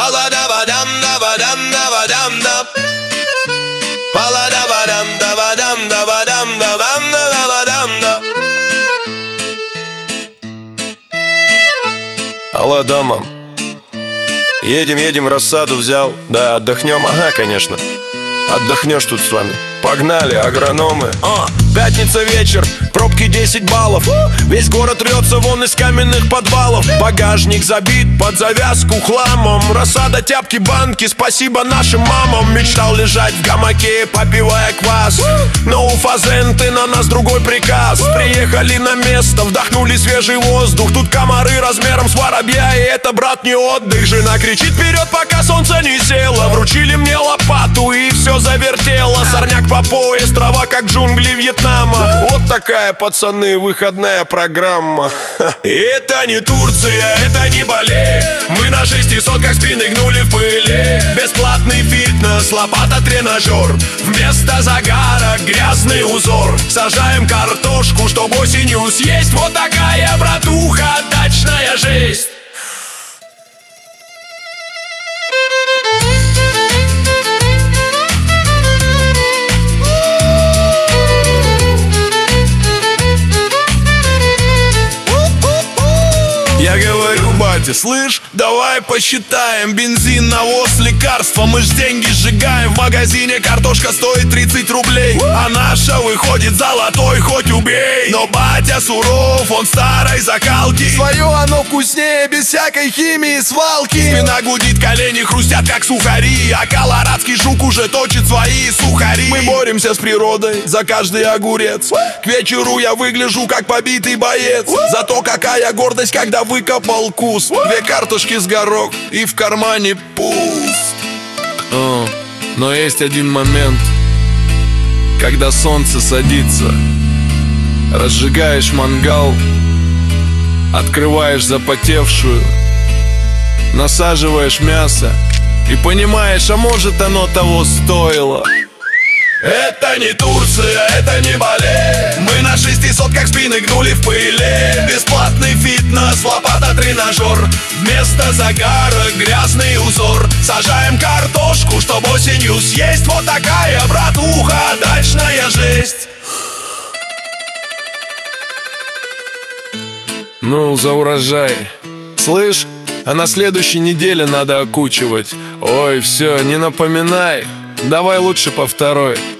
Пала-да-ба-дам-да-ба-дам-да-ба-дам-да. Пала-да-ба-дам-да-ба-дам-да-ба-дам-да-ба-дам-да. Алло, да, мам. Едем, рассаду взял. Да, отдохнем, ага, конечно. Отдохнешь тут с вами. Погнали, агрономы. Пятница вечер, пробки 10 баллов. Весь город рвется вон из каменных подвалов. Багажник забит под завязку хламом. Рассада, тяпки, банки, спасибо нашим мамам. Мечтал лежать в гамаке, попивая квас. Но у фазенты на нас другой приказ. Приехали на место, вдохнули свежий воздух. Тут комары размером с воробья, и это, брат, не отдых. Жена кричит вперед, пока солнце не село. Вручили мне лопату, и все завертело. Сорняк по пояс, трава как джунгли Вьетнама. Вот такая, пацаны, выходная программа. Это не Турция, это не Бали. Мы на 600-ках спины гнули в пыли. Бесплатный фитнес, лопата, тренажер. Вместо загара грязный узор. Сажаем картошку, чтоб осенью съесть. Вот такая, братуха, дачная жизнь. Я говорю, батя, слышь, давай посчитаем. Бензин, навоз, лекарства, мы ж деньги сжигаем. В магазине картошка стоит 30 рублей, а наша выходит золотой, хоть убей. Но батя суров, он старой закалки. Свое оно вкуснее, без всякой химии, свалки. Спина гудит, колени хрустят, как сухари. А колорадский жук уже точит свои сухари. Мы боремся с природой за каждый огурец. К вечеру я выгляжу, как побитый боец. Зато какая гордость, когда выкопал куст. 2 картошки с горох и в кармане пуст. Но есть один момент, когда солнце садится. Разжигаешь мангал, открываешь запотевшую, насаживаешь мясо и понимаешь, а может оно того стоило. Это не Турция, это не Бали. Мы на 600-ках спины гнули в пыли. Бесплатный фитнес, лопата, тренажер. Вместо загара грязный узор. Сажаем картошку, чтоб осенью съесть. Вот такая, братуха, дачная жизнь. Ну, за урожай. Слышь, а на следующей неделе надо окучивать. Ой, все, не напоминай. Давай лучше по второй.